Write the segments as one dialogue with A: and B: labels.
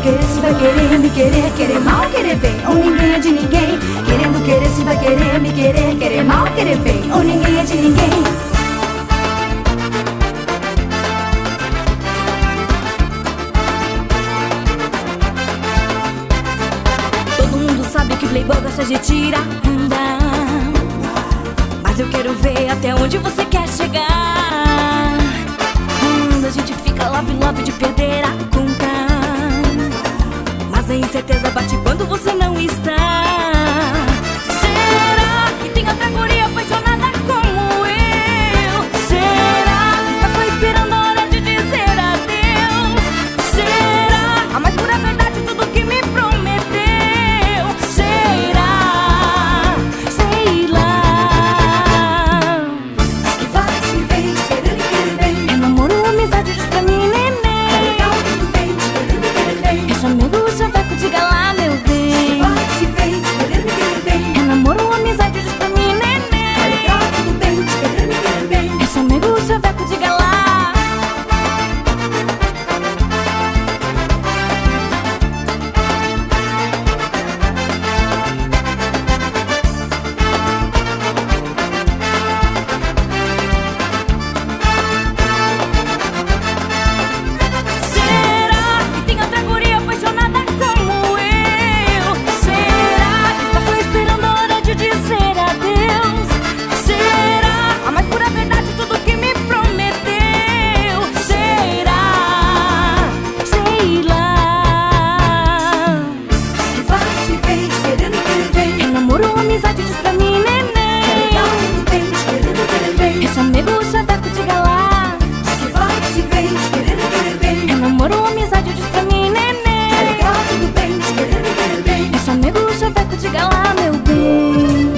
A: querer se vai querer me querer, querer mal, querer bem, ou ninguém é de ninguém. Querendo querer se vai querer me querer, querer mal, querer bem, ou ninguém é de ninguém.
B: Todo mundo sabe que Playboy gosta de tirar onda, mas eu quero ver até onde você quer chegar. A gente fica love de perder a conta, mas a incerteza bate quando você não está. Será que tem outra guria apaixonada como eu? Será que está só esperando a hora de dizer adeus? Será a mais pura verdade tudo que me prometeu? Será? Sei lá.
A: Que vai se vem, querendo querer bem.
B: É namoro ou amizade, diz pra mim, neném.
A: Tá legal, tudo bem, querendo querer bem.
B: É chamego ou chaveco, diga lá, meu bem.
A: Vai se vem, querendo querer bem.
B: É namoro ou amizade, diz pra mim, neném.
A: Tá legal, tudo bem, querendo querer bem.
B: É chamego ou chaveco, diga lá. Será que tem outra guria apaixonada como eu? Será que está só esperando a hora de dizer adeus? Será a mais pura verdade tudo que me prometeu? Será? Sei lá.
A: Que vai se vem, querendo querer bem.
B: É namoro ou amizade, diz pra mim,
A: Tá
B: neném.
A: legal, tudo bem, querendo querer bem.
B: É chamego ou chaveco, diga lá.
A: Que vai se vem, querendo querer bem.
B: É namoro ou amizade, diz pra mim,
A: Tá
B: neném.
A: legal, tudo bem, querendo querer bem.
B: É chamego ou chaveco, diga lá, meu bem.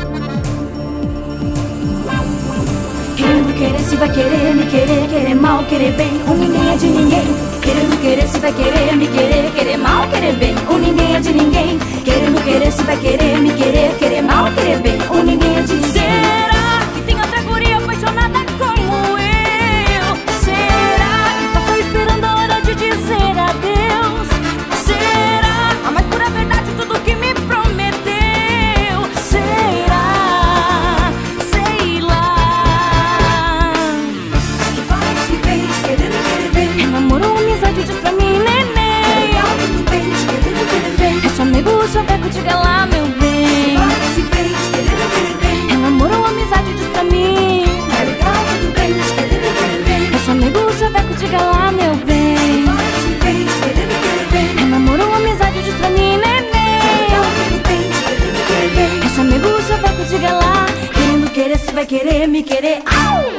A: Querendo querer se vai querer me querer, querer mal, querer bem, ou ninguém é de ninguém. Querendo querer se vai querer me querer, querer mal, querer bem, ou ninguém é de ninguém. Querendo querer se vai querer me querer, querer mal, querer bem, ou ninguém é de ninguém.
B: Será que tem outra guria apaixonada como eu? Será que está só esperando a hora de dizer adeus? Será a mais pura verdade tudo que me prometeu? Será? Sei lá.
A: Que vai se vem, querendo querer bem.
B: É namoro ou amizade, diz pra mim,
A: Tá
B: neném.
A: legal, tudo bem, querendo querer bem.
B: É chamego ou chaveco, diga lá, meu bem.
A: Vai se vem, querendo querer bem.
B: É namoro ou amizade, diz pra mim.
A: Tá legal, tudo bem, querendo querer bem.
B: É chamego ou chaveco, diga lá, meu bem.
A: Vai se vem, querendo querer bem.
B: É namoro ou amizade, diz pra mim,
A: Tá
B: neném.
A: legal, tudo bem, querendo querer bem.
B: É chamego ou chaveco, diga lá. Querendo querer se vai querer me querer. Au!